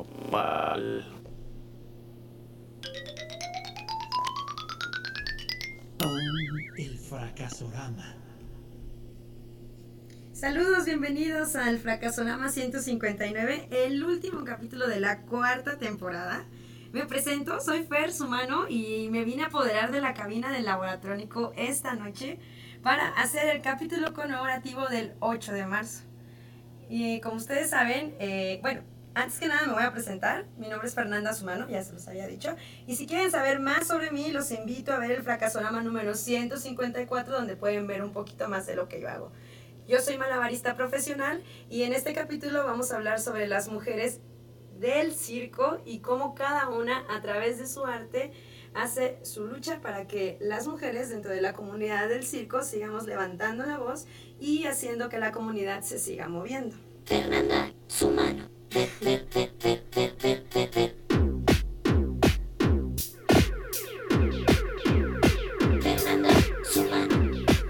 nopal. El fracasorama. Saludos, bienvenidos al Fracasorama 159, el último capítulo de la cuarta temporada. Me presento, soy Fer Sumano y me vine a apoderar de la cabina del Laboratrónico esta noche para hacer el capítulo conmemorativo del 8 de marzo. Y como ustedes saben, antes que nada me voy a presentar. Mi nombre es Fernanda Sumano, ya se los había dicho. Y si quieren saber más sobre mí, los invito a ver el Fracasorama número 154, donde pueden ver un poquito más de lo que yo hago. Yo soy malabarista profesional y en este capítulo vamos a hablar sobre las mujeres del circo y cómo cada una a través de su arte hace su lucha para que las mujeres dentro de la comunidad del circo sigamos levantando la voz y haciendo que la comunidad se siga moviendo. Fernanda Sumano. Fernanda Sumano.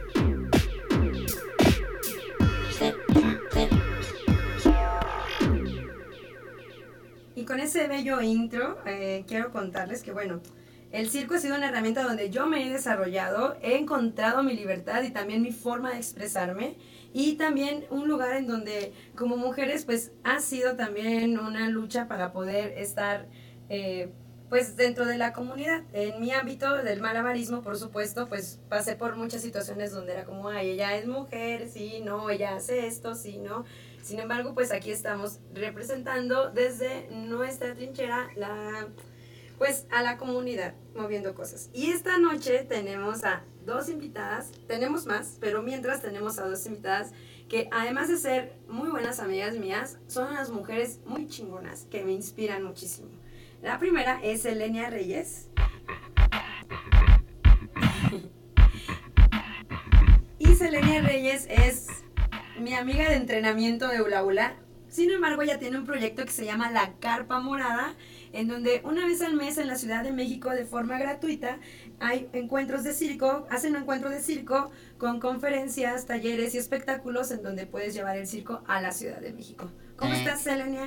Y con ese bello intro, quiero contarles que, el circo ha sido una herramienta donde yo me he desarrollado, he encontrado mi libertad y también mi forma de expresarme, y también un lugar en donde, como mujeres, pues ha sido también una lucha para poder estar, dentro de la comunidad. En mi ámbito del malabarismo, por supuesto, pues pasé por muchas situaciones donde era como, ay, ella es mujer, sí, no, ella hace esto, sí, no. Sin embargo, pues aquí estamos representando desde nuestra trinchera a la comunidad, moviendo cosas. Y esta noche tenemos a dos invitadas, tenemos más, pero mientras tenemos a dos invitadas que además de ser muy buenas amigas mías, son unas mujeres muy chingonas que me inspiran muchísimo. La primera es Selenia Reyes. Y Selenia Reyes es mi amiga de entrenamiento de hula hula. Sin embargo, ella tiene un proyecto que se llama La Carpa Morada, en donde una vez al mes en la Ciudad de México de forma gratuita hay encuentros de circo, hacen un encuentro de circo con conferencias, talleres y espectáculos en donde puedes llevar el circo a la Ciudad de México. ¿Cómo estás, Selenia?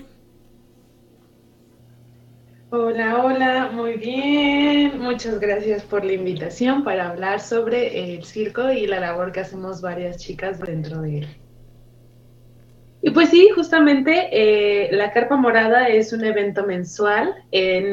Hola, muy bien. Muchas gracias por la invitación para hablar sobre el circo y la labor que hacemos varias chicas dentro de él. Y pues sí, justamente la Carpa Morada es un evento mensual. En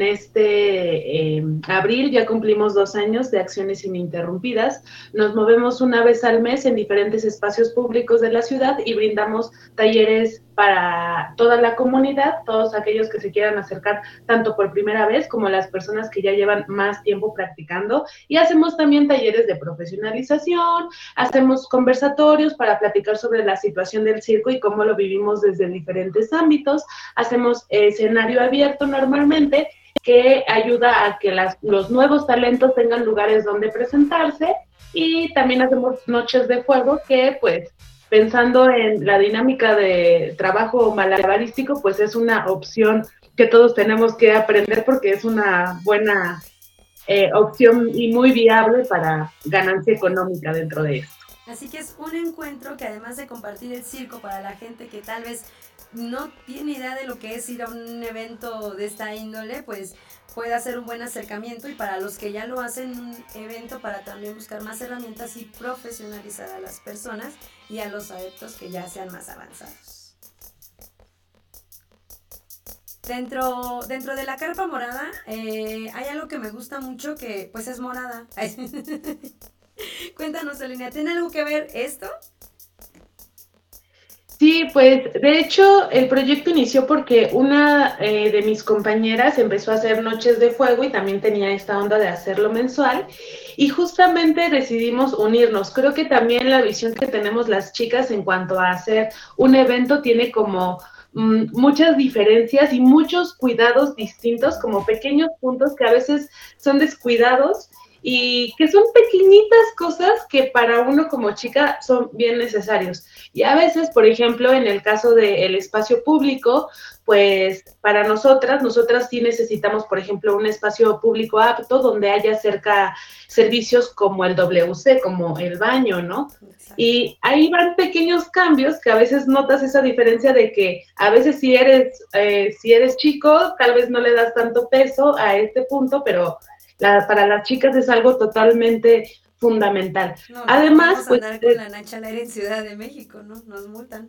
abril ya cumplimos 2 años de Acciones Ininterrumpidas. Nos movemos una vez al mes en diferentes espacios públicos de la ciudad y brindamos talleres para toda la comunidad, todos aquellos que se quieran acercar tanto por primera vez como las personas que ya llevan más tiempo practicando. Y hacemos también talleres de profesionalización, hacemos conversatorios para platicar sobre la situación del circo y cómo lo vivimos desde diferentes ámbitos. Hacemos escenario abierto normalmente, que ayuda a que los nuevos talentos tengan lugares donde presentarse, y también hacemos noches de fuego que, pues, pensando en la dinámica de trabajo malabarístico, pues es una opción que todos tenemos que aprender porque es una buena opción y muy viable para ganancia económica dentro de esto. Así que es un encuentro que, además de compartir el circo para la gente que tal vez no tiene idea de lo que es ir a un evento de esta índole, pues puede hacer un buen acercamiento, y para los que ya lo hacen, un evento para también buscar más herramientas y profesionalizar a las personas y a los adeptos que ya sean más avanzados. Dentro de la Carpa Morada hay algo que me gusta mucho, que pues es morada. Cuéntanos, Selenia, ¿tiene algo que ver esto? Sí, pues de hecho el proyecto inició porque una de mis compañeras empezó a hacer noches de fuego y también tenía esta onda de hacerlo mensual, y justamente decidimos unirnos. Creo que también la visión que tenemos las chicas en cuanto a hacer un evento tiene como muchas diferencias y muchos cuidados distintos, como pequeños puntos que a veces son descuidados y que son pequeñitas cosas que para uno como chica son bien necesarios. Y a veces, por ejemplo, en el caso del espacio público, pues para nosotras sí necesitamos, por ejemplo, un espacio público apto donde haya cerca servicios como el WC, como el baño, ¿no? Exacto. Y ahí van pequeños cambios que a veces notas esa diferencia de que a veces si eres chico, tal vez no le das tanto peso a este punto, pero para las chicas es algo totalmente fundamental. No, Además, vamos a pues... andar con la Nacha al aire en Ciudad de México, ¿no? Nos multan.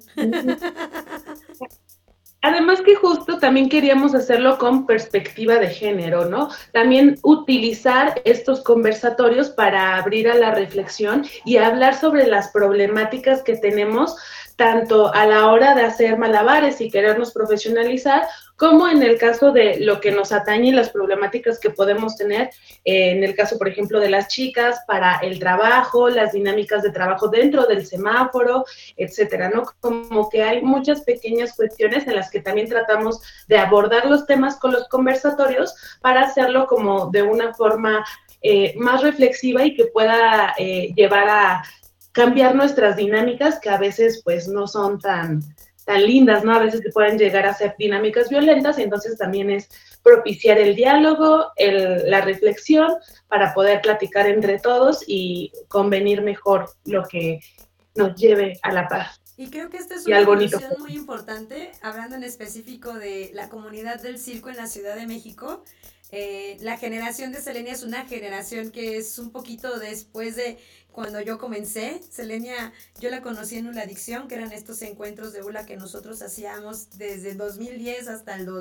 Además que justo también queríamos hacerlo con perspectiva de género, ¿no? También utilizar estos conversatorios para abrir a la reflexión y hablar sobre las problemáticas que tenemos tanto a la hora de hacer malabares y querernos profesionalizar, como en el caso de lo que nos atañe y las problemáticas que podemos tener, en el caso, por ejemplo, de las chicas para el trabajo, las dinámicas de trabajo dentro del semáforo, etcétera, ¿no? Como que hay muchas pequeñas cuestiones en las que también tratamos de abordar los temas con los conversatorios para hacerlo como de una forma más reflexiva y que pueda llevar a cambiar nuestras dinámicas que a veces pues no son tan lindas, ¿no? A veces que pueden llegar a ser dinámicas violentas, entonces también es propiciar el diálogo, la reflexión para poder platicar entre todos y convenir mejor lo que nos lleve a la paz. Y creo que esta es una evolución muy importante, hablando en específico de la comunidad del circo en la Ciudad de México. La generación de Selenia es una generación que es un poquito después de cuando yo comencé. Selenia, yo la conocí en Hula Adicción, que eran estos encuentros de hula que nosotros hacíamos desde el 2010 hasta el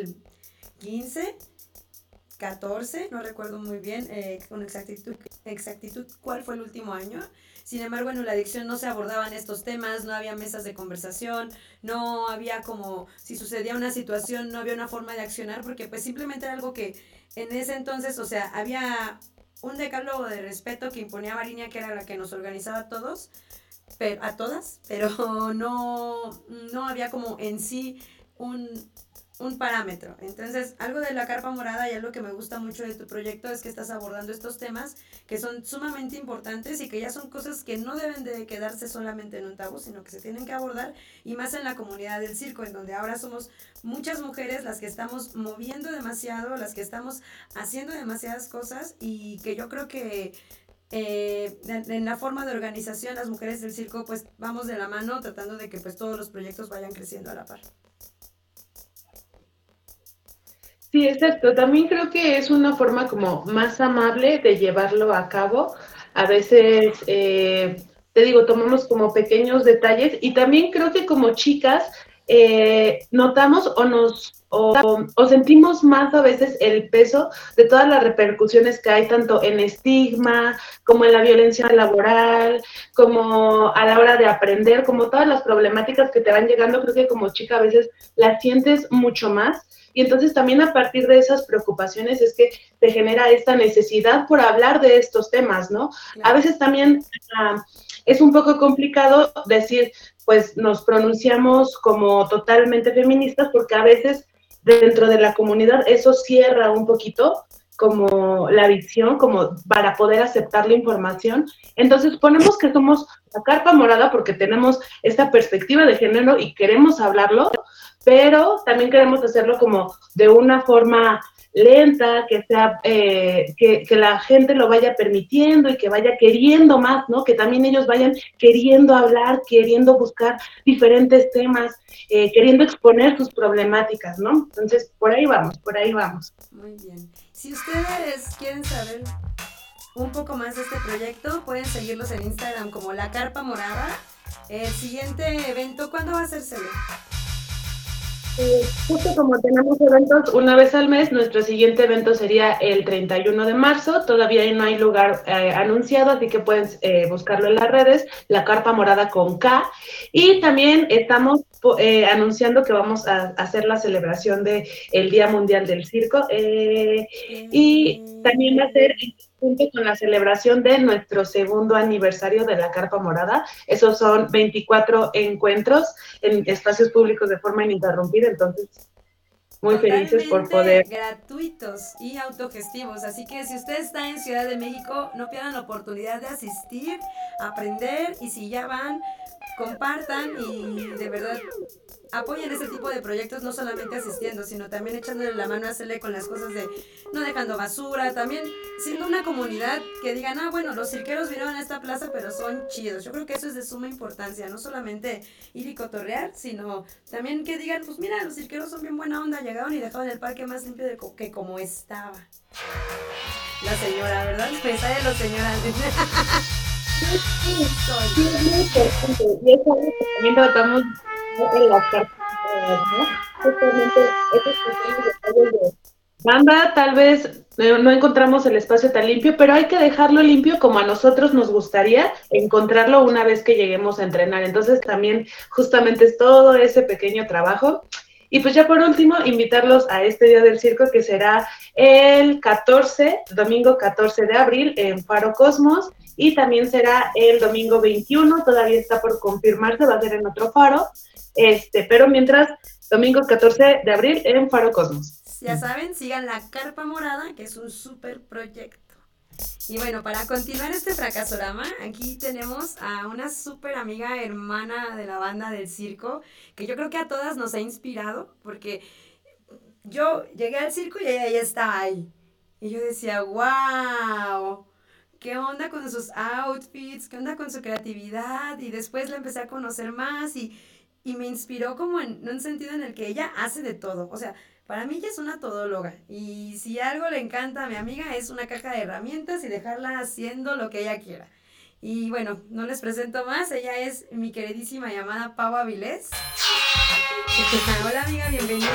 2015, 14, no recuerdo muy bien con exactitud cuál fue el último año. Sin embargo, en Hula Adicción no se abordaban estos temas, no había mesas de conversación, no había como, si sucedía una situación, no había una forma de accionar, porque pues simplemente era algo que en ese entonces, o sea, había un decálogo de respeto que imponía Varinia, que era la que nos organizaba a todos, a todas, pero no había como en sí un parámetro. Entonces, algo de la Carpa Morada y algo que me gusta mucho de tu proyecto es que estás abordando estos temas que son sumamente importantes y que ya son cosas que no deben de quedarse solamente en un tabú, sino que se tienen que abordar, y más en la comunidad del circo, en donde ahora somos muchas mujeres las que estamos moviendo demasiado, las que estamos haciendo demasiadas cosas, y que yo creo que en la forma de organización las mujeres del circo pues vamos de la mano tratando de que pues todos los proyectos vayan creciendo a la par. Sí, exacto. También creo que es una forma como más amable de llevarlo a cabo. A veces, te digo, tomamos como pequeños detalles y también creo que como chicas notamos o sentimos más a veces el peso de todas las repercusiones que hay tanto en estigma, como en la violencia laboral, como a la hora de aprender, como todas las problemáticas que te van llegando. Creo que como chica a veces las sientes mucho más. Y entonces también a partir de esas preocupaciones es que te genera esta necesidad por hablar de estos temas, ¿no? Claro. A veces también es un poco complicado decir, pues nos pronunciamos como totalmente feministas, porque a veces dentro de la comunidad eso cierra un poquito como la visión, como para poder aceptar la información. Entonces ponemos que somos la Carpa Morada porque tenemos esta perspectiva de género y queremos hablarlo, pero también queremos hacerlo como de una forma lenta, que sea que la gente lo vaya permitiendo y que vaya queriendo más, ¿no? Que también ellos vayan queriendo hablar, queriendo buscar diferentes temas, queriendo exponer sus problemáticas, ¿no? Entonces, por ahí vamos, por ahí vamos. Muy bien. Si ustedes quieren saber un poco más de este proyecto, pueden seguirlos en Instagram como La Carpa Morada. El siguiente evento, ¿cuándo va a ser, Cele? Justo como tenemos eventos una vez al mes, nuestro siguiente evento sería el 31 de marzo. Todavía no hay lugar anunciado, así que pueden buscarlo en las redes, La Carpa Morada con K. Y también estamos anunciando que vamos a hacer la celebración del Día Mundial del Circo. Y también va a ser junto con la celebración de nuestro segundo aniversario de la Carpa Morada. Esos son 24 encuentros en espacios públicos de forma ininterrumpida, entonces muy felices por Totalmente poder. gratuitos y autogestivos. Así que si usted está en Ciudad de México, no pierdan la oportunidad de asistir, aprender, y si ya van, compartan y de verdad apoyen este tipo de proyectos, no solamente asistiendo, sino también echándole la mano a hacerle con las cosas de no dejando basura, también siendo una comunidad que digan, ah, bueno, los cirqueros vinieron a esta plaza, pero son chidos. Yo creo que eso es de suma importancia, no solamente ir y cotorrear, sino también que digan, pues mira, los cirqueros son bien buena onda, llegaron y dejaron el parque más limpio que como estaba. La señora, ¿verdad? Pues sale la señora. Sí, es muy importante. Y es algo que también tratamos en las cartas, ¿no? Justamente esos pequeños detalles de banda, tal vez no encontramos el espacio tan limpio, pero hay que dejarlo limpio como a nosotros nos gustaría encontrarlo una vez que lleguemos a entrenar. Entonces también justamente es todo ese pequeño trabajo. Y pues ya por último, invitarlos a este Día del Circo que será el 14, domingo 14 de abril en Faro Cosmos, y también será el domingo 21, todavía está por confirmarse, va a ser en otro faro, pero mientras, domingo 14 de abril en Faro Cosmos. Ya saben, sigan la Carpa Morada, que es un súper proyecto. Y bueno, para continuar este fracasorama, aquí tenemos a una súper amiga hermana de la banda del circo, que yo creo que a todas nos ha inspirado, porque yo llegué al circo y ella ya estaba ahí. Y yo decía, wow, ¿qué onda con sus outfits? ¿Qué onda con su creatividad? Y después la empecé a conocer más y me inspiró como en un sentido en el que ella hace de todo. O sea, para mí ella es una todóloga. Y si algo le encanta a mi amiga es una caja de herramientas y dejarla haciendo lo que ella quiera. Y bueno, no les presento más. Ella es mi queridísima llamada Pau Avilés. Hola amiga, bienvenida.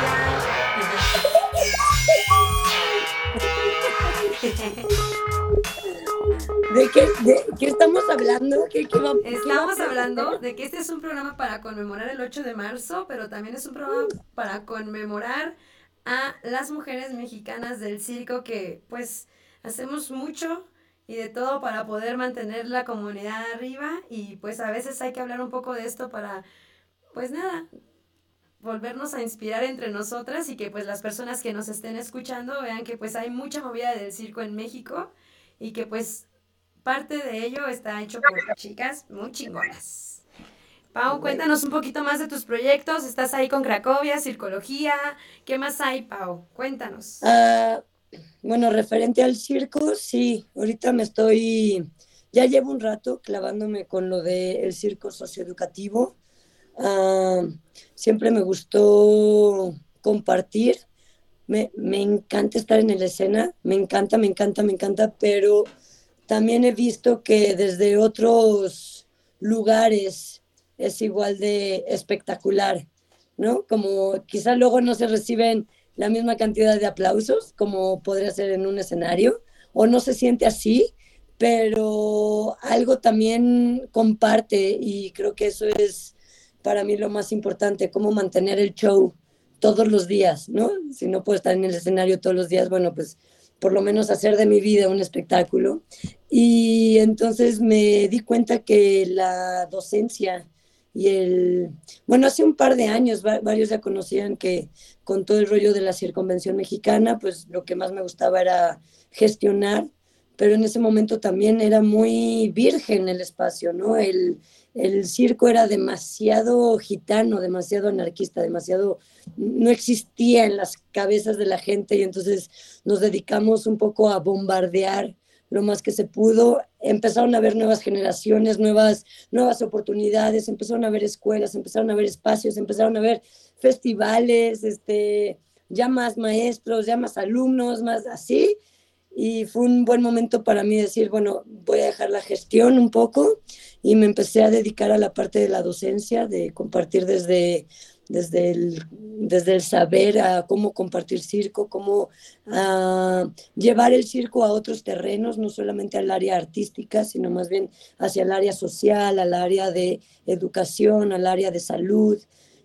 ¿De qué estamos hablando? Estamos hablando de que este es un programa para conmemorar el 8 de marzo, pero también es un programa para conmemorar a las mujeres mexicanas del circo que pues hacemos mucho y de todo para poder mantener la comunidad arriba, y pues a veces hay que hablar un poco de esto para pues nada, volvernos a inspirar entre nosotras, y que pues las personas que nos estén escuchando vean que pues hay mucha movida del circo en México y que pues parte de ello está hecho por chicas muy chingonas. Pau, cuéntanos un poquito más de tus proyectos. Estás ahí con Cracovia, Circología. ¿Qué más hay, Pau? Cuéntanos. Bueno, referente al circo, sí. Ahorita ya llevo un rato clavándome con lo del circo socioeducativo. Siempre me gustó compartir. Me encanta estar en la escena. Me encanta, pero también he visto que desde otros lugares es igual de espectacular, ¿no? Como quizá luego no se reciben la misma cantidad de aplausos como podría ser en un escenario, o no se siente así, pero algo también comparte, y creo que eso es para mí lo más importante, cómo mantener el show todos los días, ¿no? Si no puedo estar en el escenario todos los días, bueno, pues por lo menos hacer de mi vida un espectáculo. Y entonces me di cuenta que la docencia bueno, hace un par de años varios ya conocían que con todo el rollo de la circunvención mexicana, pues lo que más me gustaba era gestionar, pero en ese momento también era muy virgen el espacio, ¿no? El circo era demasiado gitano, demasiado anarquista, no existía en las cabezas de la gente, y entonces nos dedicamos un poco a bombardear lo más que se pudo. Empezaron a haber nuevas generaciones, nuevas oportunidades, empezaron a haber escuelas, empezaron a haber espacios, empezaron a haber festivales, ya más maestros, ya más alumnos, más así, y fue un buen momento para mí decir, bueno, voy a dejar la gestión un poco, y me empecé a dedicar a la parte de la docencia, de compartir desde el saber a cómo compartir circo, cómo llevar el circo a otros terrenos, no solamente al área artística, sino más bien hacia el área social, al área de educación, al área de salud.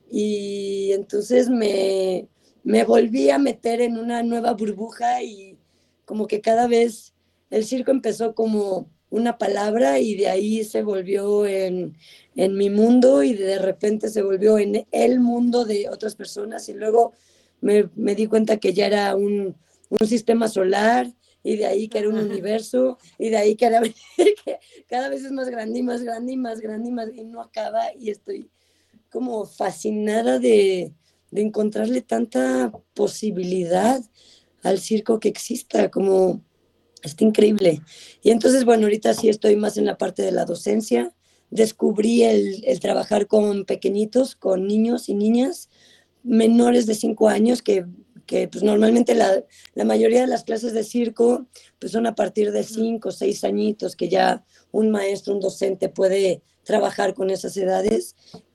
Y entonces me volví a meter en una nueva burbuja, y como que cada vez el circo empezó como una palabra, y de ahí se volvió en mi mundo, y de repente se volvió en el mundo de otras personas, y luego me di cuenta que ya era un sistema solar, y de ahí que era un universo, y de ahí que, era, que cada vez es más grande y más grande y más grande y más, y no acaba, y estoy como fascinada de encontrarle tanta posibilidad al circo que exista, como está increíble. Y entonces, bueno, ahorita sí estoy más en la parte de la docencia. Descubrí el trabajar con pequeñitos, con niños y niñas menores de 5 años, que pues normalmente la mayoría de las clases de circo pues son a partir de 5 o 6 añitos, que ya un maestro, un docente puede trabajar con esas edades.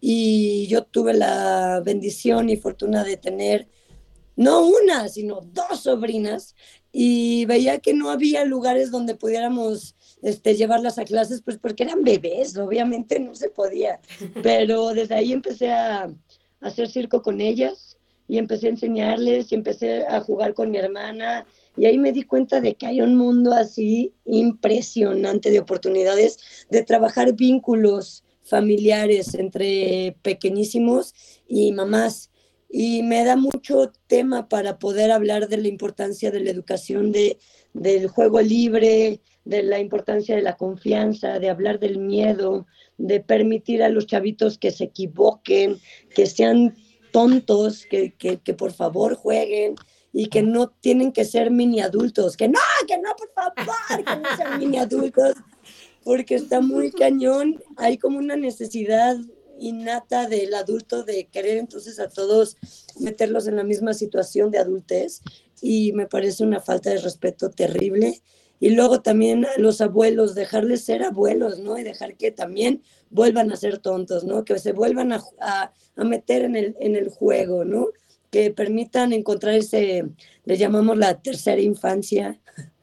Y yo tuve la bendición y fortuna de tener no una, sino 2 sobrinas, y veía que no había lugares donde pudiéramos llevarlas a clases, pues porque eran bebés, obviamente no se podía, pero desde ahí empecé a hacer circo con ellas y empecé a enseñarles y empecé a jugar con mi hermana, y ahí me di cuenta de que hay un mundo así impresionante de oportunidades de trabajar vínculos familiares entre pequeñísimos y mamás. Y me da mucho tema para poder hablar de la importancia de la educación, del juego libre, de la importancia de la confianza, de hablar del miedo, de permitir a los chavitos que se equivoquen, que sean tontos, que por favor jueguen, y que no tienen que ser mini adultos, que no, por favor, que no sean mini adultos, porque está muy cañón. Hay como una necesidad innata del adulto de querer entonces a todos meterlos en la misma situación de adultez, y me parece una falta de respeto terrible. Y luego también a los abuelos, dejarles ser abuelos, ¿no? Y dejar que también vuelvan a ser tontos, ¿no? Que se vuelvan a meter en el juego, ¿no? Que permitan encontrar ese, le llamamos la tercera infancia,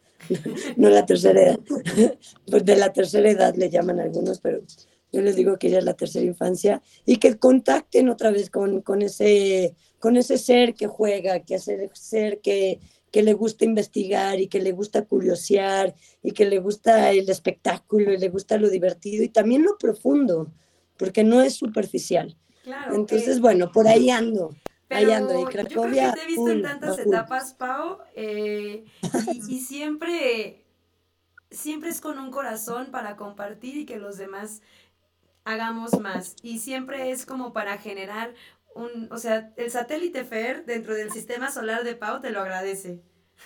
no la tercera edad, pues de la tercera edad le llaman algunos, pero yo les digo que ya es la tercera infancia, y que contacten otra vez con ese ser que juega, que ese ser que le gusta investigar y que le gusta curiosear y que le gusta el espectáculo y le gusta lo divertido y también lo profundo, porque no es superficial. Claro, Entonces, bueno, por ahí ando. pero Ahí ando, y yo creo que Cracovia, te he visto en tantas full. etapas, Pau, y siempre, siempre es con un corazón para compartir y que los demás hagamos más. Y siempre es como para generar o sea, el satélite FER dentro del sistema solar de Pau te lo agradece.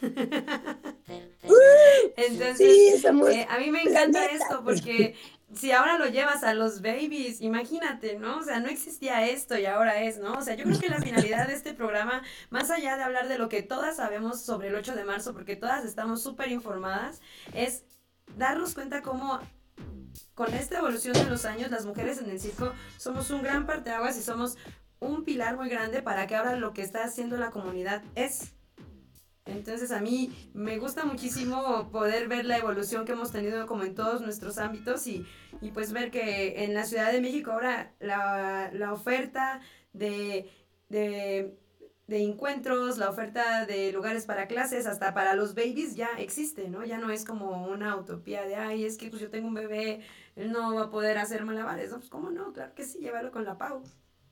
Entonces, Sí, somos a mí me encanta planeta. esto porque si ahora lo llevas a los babies, imagínate, ¿no? O sea, no existía esto y ahora es, ¿no? O sea, yo creo que la finalidad de este programa, más allá de hablar de lo que todas sabemos sobre el 8 de marzo, porque todas estamos súper informadas, es darnos cuenta cómo con esta evolución de los años, las mujeres en el circo somos un gran parteaguas y somos un pilar muy grande para que ahora lo que está haciendo la comunidad es. Entonces a mí me gusta muchísimo poder ver la evolución que hemos tenido como en todos nuestros ámbitos y pues ver que en la Ciudad de México ahora la oferta de encuentros, la oferta de lugares para clases, hasta para los babies ya existe, ¿no? Ya no es como una utopía de, ay, es que pues yo tengo un bebé, él no va a poder hacer malabares, ¿no? Pues cómo no, claro que sí, llévalo con la Pau.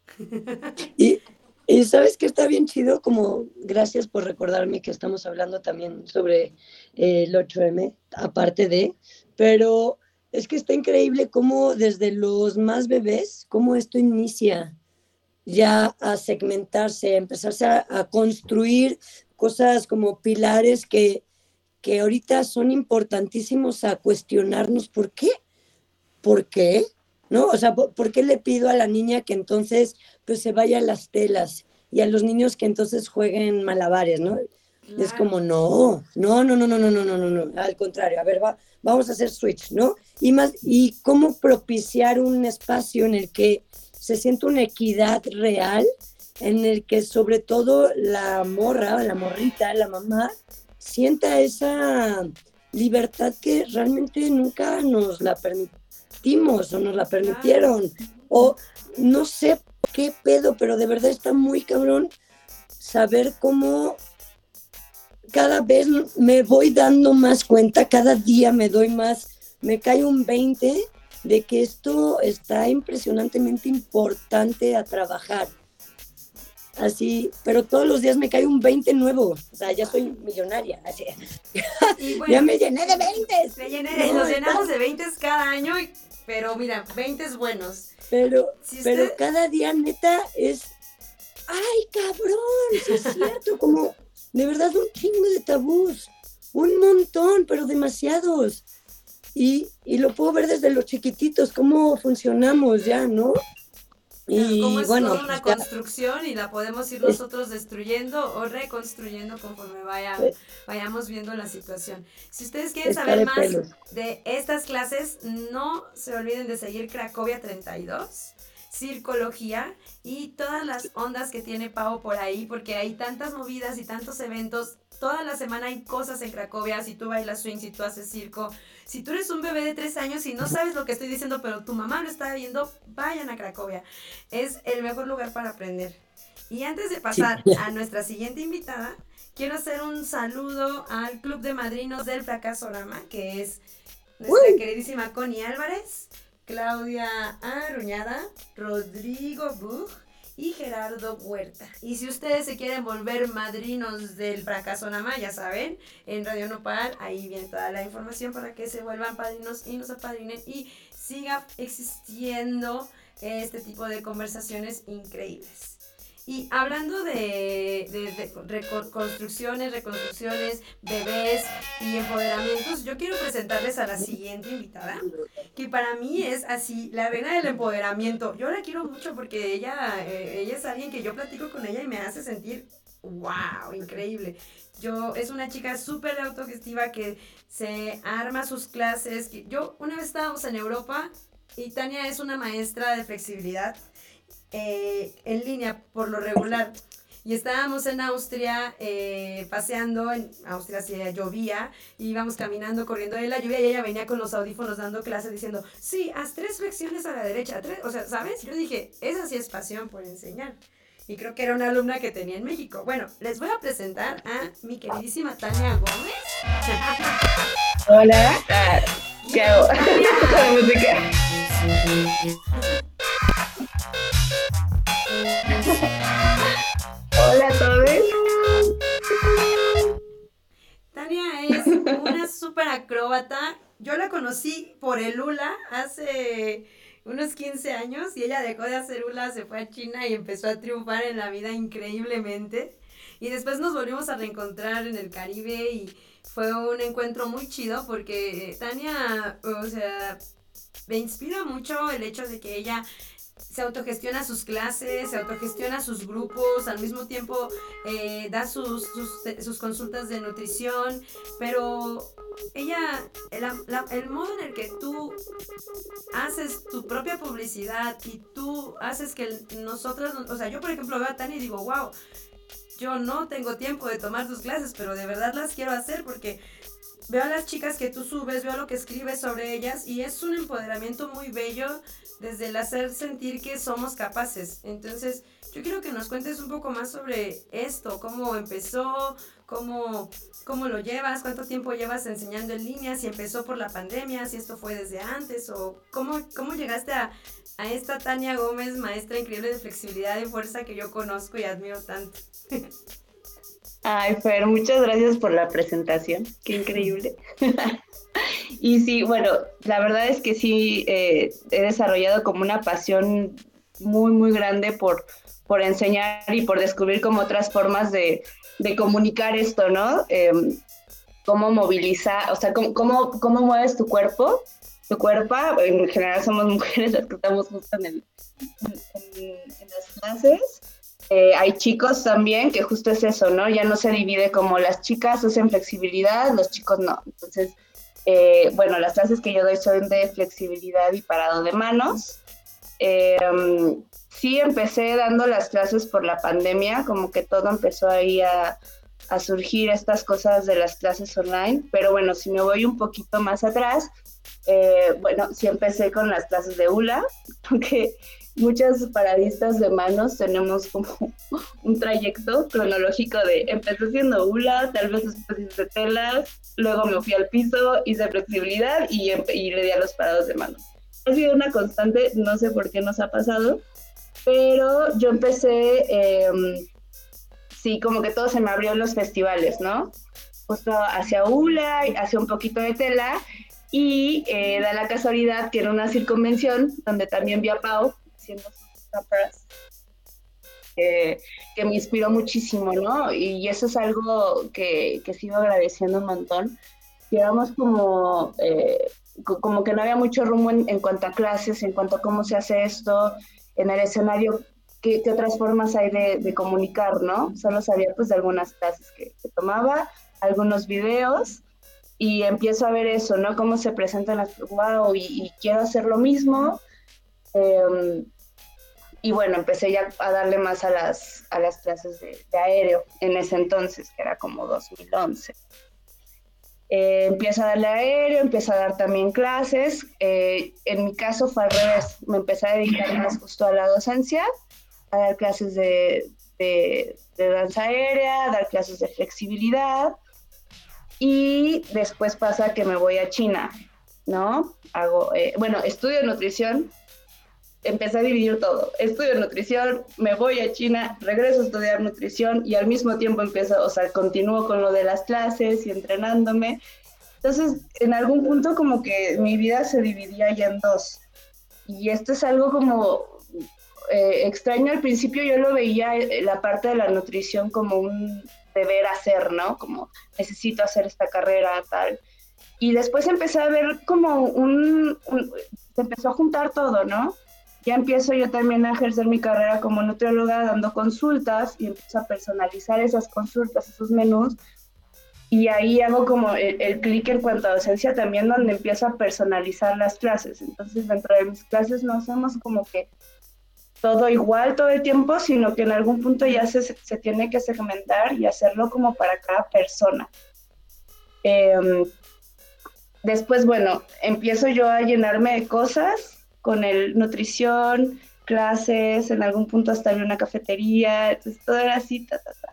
Y sabes que está bien chido, como gracias por recordarme que estamos hablando también sobre el 8M, aparte de, pero es que está increíble cómo desde los más bebés, cómo esto inicia ya a segmentarse, a empezarse a construir cosas como pilares que ahorita son importantísimos a cuestionarnos por qué. ¿Por qué? ¿No? O sea, ¿por qué le pido a la niña que entonces pues se vaya a las telas y a los niños que entonces jueguen malabares, ¿no? Claro. Es como, no, al contrario, a ver, vamos a hacer switch, ¿no? Y cómo propiciar un espacio en el que se sienta una equidad real, en el que sobre todo la morra, la morrita, la mamá, sienta esa libertad que realmente nunca nos la permitimos o nos la permitieron, o no sé qué pedo, pero de verdad está muy cabrón saber cómo cada vez me voy dando más cuenta, cada día me doy más, me cae un 20 de que esto está impresionantemente importante a trabajar. así, pero todos los días me cae un 20 nuevo, o sea, ya soy millonaria, así. Y bueno, Ya me llené de 20. nos llenamos de 20 cada año, pero mira, 20 buenos. Pero Si cada día, neta, es, ¡ay, cabrón! Sí es cierto, como, de verdad, un chingo de tabús, un montón, pero demasiados. Y lo puedo ver desde los chiquititos, cómo funcionamos ya, ¿no? Y como es bueno, toda una pues ya, construcción y la podemos ir nosotros destruyendo o reconstruyendo conforme vayamos viendo la situación. Si ustedes quieren está saber de más pelos. de estas clases, no se olviden de seguir Cracovia 32, Circología y todas las ondas que tiene Pau por ahí, porque hay tantas movidas y tantos eventos. Toda la semana hay cosas en Cracovia. Si tú bailas swing, si tú haces circo, si tú eres un bebé de 3 años y no sabes lo que estoy diciendo, pero tu mamá lo está viendo, vayan a Cracovia. Es el mejor lugar para aprender. Y antes de pasar a nuestra siguiente invitada, quiero hacer un saludo al Club de Madrinos del Fracasorama, que es nuestra queridísima Connie Álvarez, Claudia Aruñada, Rodrigo Bug y Gerardo Huerta. Y si ustedes se quieren volver madrinos del Fracasorama, ya saben, en Radio Nopal, ahí viene toda la información para que se vuelvan padrinos y nos apadrinen y siga existiendo este tipo de conversaciones increíbles. Y hablando de reconstrucciones, bebés y empoderamientos, yo quiero presentarles a la siguiente invitada, que para mí es así, la reina del empoderamiento. Yo la quiero mucho porque ella es alguien que yo platico con ella y me hace sentir, wow, increíble. Es una chica súper autogestiva que se arma sus clases. Una vez estábamos en Europa y Tania es una maestra de flexibilidad en línea por lo regular, y estábamos en Austria paseando. En Austria sí llovía y íbamos caminando, corriendo en la lluvia, y ella venía con los audífonos dando clase diciendo, sí, haz 3 flexiones a la derecha, 3, o sea, ¿sabes? Yo dije, esa sí es pasión por enseñar, y creo que era una alumna que tenía en México. Bueno, les voy a presentar a mi queridísima Tania Gómez. Hola, ¿qué hago? Con música. Hola a todos. Tania es una súper acróbata. Yo la conocí por el hula hace unos 15 años y ella dejó de hacer hula, se fue a China y empezó a triunfar en la vida increíblemente. Y después nos volvimos a reencontrar en el Caribe y fue un encuentro muy chido porque Tania, o sea, me inspira mucho el hecho de que ella se autogestiona sus clases, se autogestiona sus grupos, al mismo tiempo da sus consultas de nutrición, pero ella, el modo en el que tú haces tu propia publicidad y tú haces que nosotros, o sea, yo por ejemplo veo a Tania y digo, wow, yo no tengo tiempo de tomar tus clases, pero de verdad las quiero hacer porque veo a las chicas que tú subes, veo lo que escribes sobre ellas y es un empoderamiento muy bello desde el hacer sentir que somos capaces. Entonces, yo quiero que nos cuentes un poco más sobre esto, cómo empezó, cómo lo llevas, cuánto tiempo llevas enseñando en línea, si empezó por la pandemia, si esto fue desde antes, o cómo llegaste a esta Tania Gómez, maestra increíble de flexibilidad y fuerza que yo conozco y admiro tanto. Ay, Fer, muchas gracias por la presentación, qué increíble. Y sí, bueno, la verdad es que sí he desarrollado como una pasión muy, muy grande por enseñar y por descubrir como otras formas de comunicar esto, ¿no? Cómo movilizar, o sea, cómo mueves tu cuerpo, en general somos mujeres las que estamos justo en las clases. Hay chicos también, que justo es eso, ¿no? Ya no se divide como las chicas hacen flexibilidad, los chicos no. Entonces, bueno, las clases que yo doy son de flexibilidad y parado de manos. Sí, empecé dando las clases por la pandemia, como que todo empezó ahí a surgir estas cosas de las clases online, pero bueno, si me voy un poquito más atrás, bueno, sí empecé con las clases de hula, porque muchas paradistas de manos tenemos como un trayecto cronológico de empecé haciendo hula, tal vez después hice telas, luego me fui al piso, hice flexibilidad y le di a los parados de manos. Ha sido una constante, no sé por qué nos ha pasado, pero yo empecé, sí, como que todo se me abrió en los festivales, ¿no? Justo hacia ULA, hacia un poquito de tela, y da la casualidad que en una circunvención, donde también vi a Pau haciendo sus tapas, que me inspiró muchísimo, ¿no? Y eso es algo que sigo agradeciendo un montón. Llevamos como que no había mucho rumbo en cuanto a clases, en cuanto a cómo se hace esto, en el escenario, qué otras formas hay de comunicar, ¿no? Solo sabía pues de algunas clases que tomaba, algunos videos, y empiezo a ver eso, ¿no? Cómo se presentan las, wow, y quiero hacer lo mismo. Y bueno, empecé ya a darle más a las clases de aéreo en ese entonces, que era como 2011. Empiezo a darle aéreo, empiezo a dar también clases. En mi caso fue al revés, me empecé a dedicar más justo a la docencia, a dar clases de danza aérea, a dar clases de flexibilidad, y después pasa que me voy a China, ¿no? Estudio nutrición, empecé a dividir todo, estudio nutrición, me voy a China, regreso a estudiar nutrición y al mismo tiempo continúo con lo de las clases y entrenándome. Entonces, en algún punto como que mi vida se dividía ya en dos. Y esto es algo como extraño. Al principio yo lo veía la parte de la nutrición como un deber hacer, ¿no? Como necesito hacer esta carrera, tal. Y después empecé a ver como se empezó a juntar todo, ¿no? Ya empiezo yo también a ejercer mi carrera como nutrióloga dando consultas y empiezo a personalizar esas consultas, esos menús, y ahí hago como el clic en cuanto a docencia también, donde empiezo a personalizar las clases. Entonces dentro de mis clases no hacemos como que todo igual todo el tiempo, sino que en algún punto ya se tiene que segmentar y hacerlo como para cada persona. Después, bueno, empiezo yo a llenarme de cosas con el nutrición, clases, en algún punto hasta había una cafetería, entonces todo era así,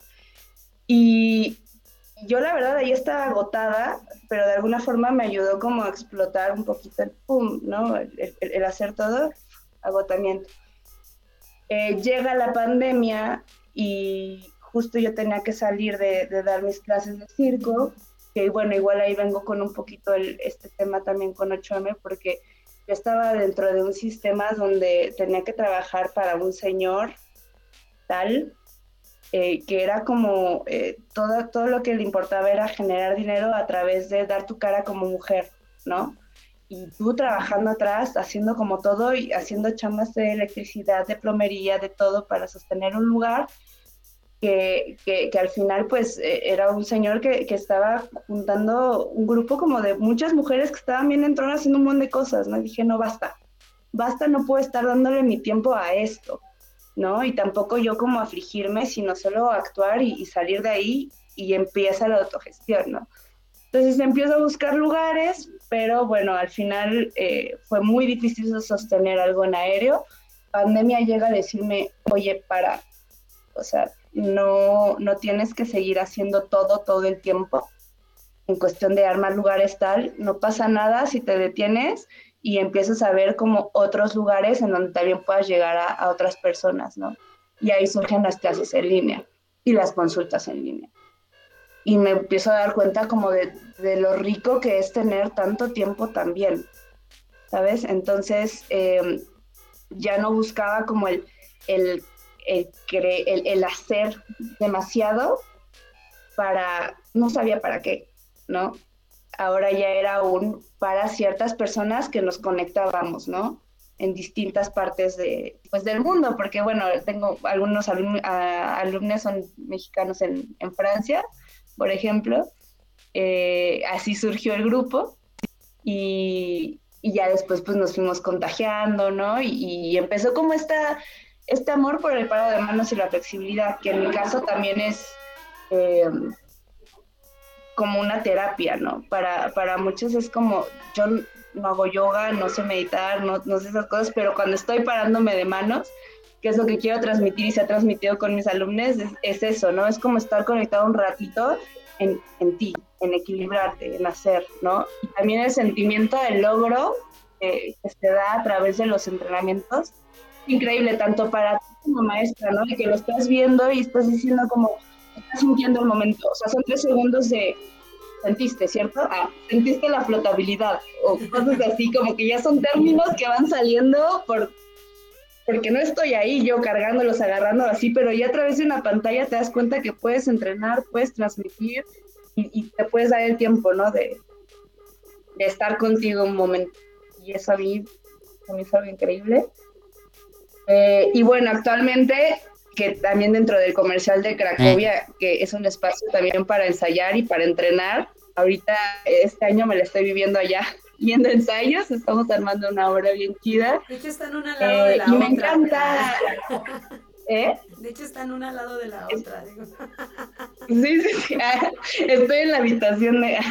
Y yo la verdad ahí estaba agotada, pero de alguna forma me ayudó como a explotar un poquito el pum, ¿no? El hacer todo, agotamiento. Llega la pandemia y justo yo tenía que salir de dar mis clases de circo, que bueno, igual ahí vengo con un poquito este tema también con 8M, porque yo estaba dentro de un sistema donde tenía que trabajar para un señor tal, que era como todo lo que le importaba era generar dinero a través de dar tu cara como mujer, ¿no? Y tú trabajando atrás, haciendo como todo y haciendo chambas de electricidad, de plomería, de todo para sostener un lugar que al final pues era un señor que estaba juntando un grupo como de muchas mujeres que estaban bien entronadas haciendo un montón de cosas, ¿no? Y dije, no, basta, no puedo estar dándole mi tiempo a esto, ¿no? Y tampoco yo como afligirme, sino solo actuar y salir de ahí, y empieza la autogestión, ¿no? Entonces empiezo a buscar lugares, pero bueno, al final fue muy difícil sostener algo en aéreo. Pandemia llega a decirme, oye, o sea, no tienes que seguir haciendo todo el tiempo. En cuestión de armar lugares tal, no pasa nada si te detienes y empiezas a ver como otros lugares en donde también puedas llegar a otras personas, ¿no? Y ahí surgen las clases en línea y las consultas en línea. Y me empiezo a dar cuenta como de lo rico que es tener tanto tiempo también, ¿sabes? Entonces, ya no buscaba como el hacer demasiado no sabía para qué, ¿no? Ahora ya era para ciertas personas que nos conectábamos, ¿no? En distintas partes del mundo, porque bueno, tengo algunos alumnos son mexicanos en Francia, por ejemplo. Así surgió el grupo y ya después pues nos fuimos contagiando, ¿no? Y empezó como este amor por el parado de manos y la flexibilidad, que en mi caso también es como una terapia, ¿no? Para muchos es como, yo no hago yoga, no sé meditar, no sé esas cosas, pero cuando estoy parándome de manos, que es lo que quiero transmitir y se ha transmitido con mis alumnos, es eso, ¿no? Es como estar conectado un ratito en ti, en equilibrarte, en hacer, ¿no? Y también el sentimiento del logro que se da a través de los entrenamientos increíble, tanto para ti como maestra, ¿no? Y que lo estás viendo y estás diciendo como, estás sintiendo el momento. O sea, son 3 segundos de sentiste, ¿cierto? Sentiste la flotabilidad o cosas así, como que ya son términos que van saliendo porque no estoy ahí yo cargándolos, agarrándolos así, pero ya a través de una pantalla te das cuenta que puedes entrenar, puedes transmitir y te puedes dar el tiempo, ¿no? De estar contigo un momento. Y eso a mí es algo increíble. Y bueno, actualmente, que también dentro del comercial de Cracovia, que es un espacio también para ensayar y para entrenar, ahorita este año me la estoy viviendo allá, viendo ensayos, estamos armando una obra bien chida. De hecho, están una al lado de la y otra. me encanta. De hecho, están una al lado de la otra, digo. Sí. Estoy en la habitación de...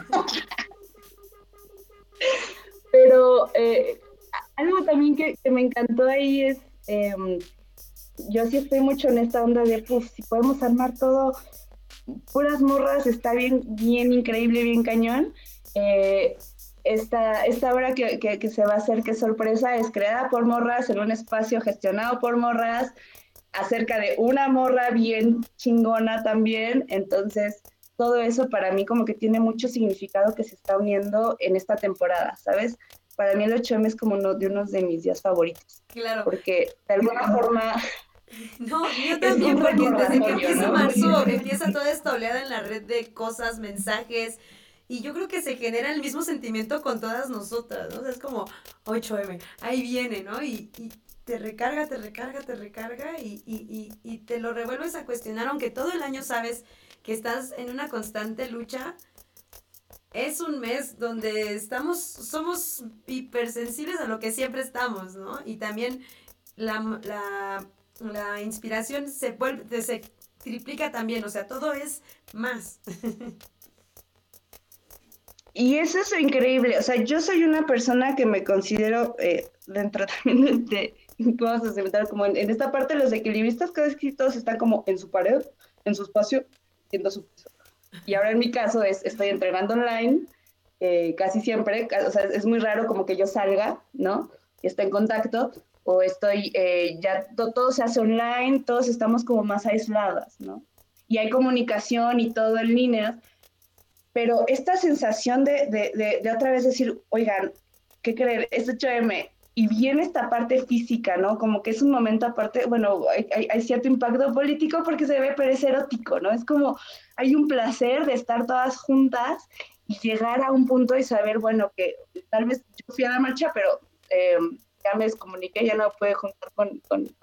Pero algo también que me encantó ahí es, yo sí estoy mucho en esta onda de, pues, si podemos armar todo, puras morras, está bien increíble, bien cañón. Esta obra que se va a hacer, que es sorpresa, es creada por morras en un espacio gestionado por morras, acerca de una morra bien chingona también. Entonces, todo eso para mí como que tiene mucho significado que se está uniendo en esta temporada, ¿sabes? Para mí el 8M es como uno de mis días favoritos. Claro. Porque de alguna forma... No, yo también, porque desde que empieza marzo, empieza toda esta oleada en la red de cosas, mensajes, y yo creo que se genera el mismo sentimiento con todas nosotras, ¿no? O sea, es como 8M, ahí viene, ¿no? Y te recarga, y te lo revuelves a cuestionar, aunque todo el año sabes que estás en una constante lucha. Es un mes donde somos hipersensibles a lo que siempre estamos, ¿no? Y también la inspiración se triplica también, o sea, todo es más. Y eso es increíble, o sea, yo soy una persona que me considero dentro también vamos a cementar como en esta parte, los equilibristas casi que todos están como en su pared, en su espacio, siendo su piso. Y ahora en mi caso estoy entrenando online, casi siempre, o sea, es muy raro como que yo salga, ¿no? Y esté en contacto, o estoy, ya todo se hace online, todos estamos como más aisladas, ¿no? Y hay comunicación y todo en línea, pero esta sensación de otra vez decir, oigan, ¿qué creen? Es 8M, y viene esta parte física, ¿no? Como que es un momento aparte, bueno, hay cierto impacto político porque se debe parecer erótico, ¿no? Es como, hay un placer de estar todas juntas y llegar a un punto y saber, bueno, que tal vez yo fui a la marcha, pero ya me descomuniqué, ya no pude juntar con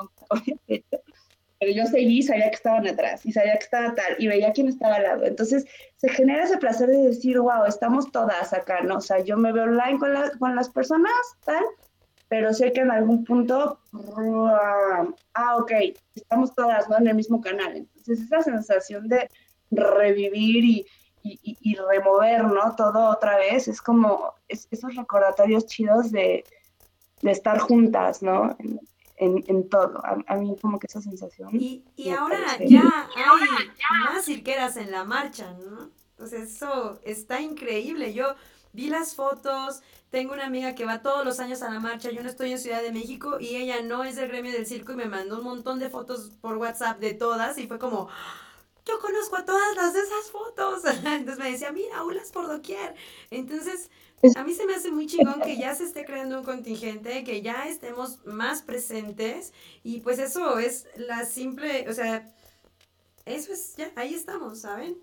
pero yo seguí, sabía que estaban atrás, y sabía que estaba tal, y veía quién estaba al lado. Entonces, se genera ese placer de decir, wow, estamos todas acá, ¿no? O sea, yo me veo online con las personas, tal, pero sé que en algún punto, ok, estamos todas, ¿no? En el mismo canal. Entonces, esa sensación de revivir y remover, ¿no? Todo otra vez, es como esos recordatorios chidos de estar juntas, ¿no? En todo. A mí como que esa sensación. Y ahora ya hay más cirqueras en la marcha, ¿no? Entonces eso está increíble. Yo vi las fotos, tengo una amiga que va todos los años a la marcha, yo no estoy en Ciudad de México y ella no es del gremio del circo y me mandó un montón de fotos por WhatsApp de todas y fue como, yo conozco a todas las de esas fotos. Entonces me decía, mira, ulas por doquier. Entonces, a mí se me hace muy chingón que ya se esté creando un contingente, que ya estemos más presentes y pues eso es la simple, o sea, eso es, ya, ahí estamos, ¿saben?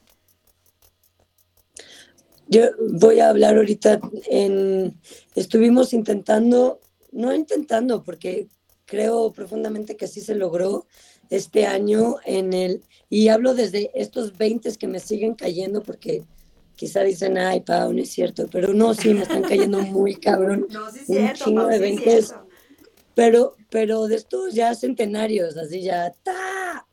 Yo voy a hablar ahorita estuvimos porque creo profundamente que sí se logró este año y hablo desde estos 20 que me siguen cayendo porque quizá dicen, ay, Pau, no es cierto, pero no, sí, me están cayendo muy cabrón, no, sí es un cierto, chingo Pau, de sí 20, es pero de estos ya centenarios, así ya, ¡ta!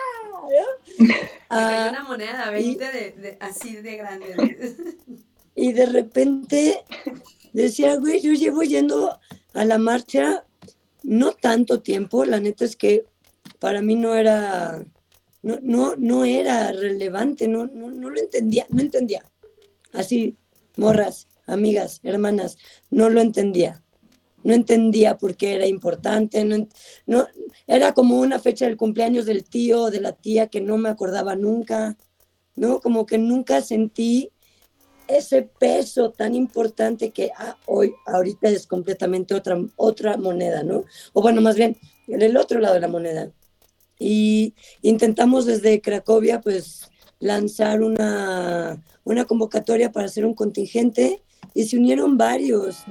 Hay una moneda de 20 así de grande. Y de repente decía, güey, yo llevo yendo a la marcha no tanto tiempo, la neta es que para mí no era relevante, no lo entendía, no entendía. Así, morras, amigas, hermanas, no lo entendía. no entendía por qué era importante, no, era como una fecha del cumpleaños del tío o de la tía que no me acordaba nunca, ¿no? Como que nunca sentí ese peso tan importante que ahorita es completamente otra moneda, ¿no? O bueno, más bien, en el otro lado de la moneda. Y intentamos desde Cracovia, pues, lanzar una convocatoria para hacer un contingente y se unieron varias,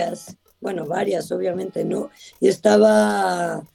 obviamente, ¿no? Y estaba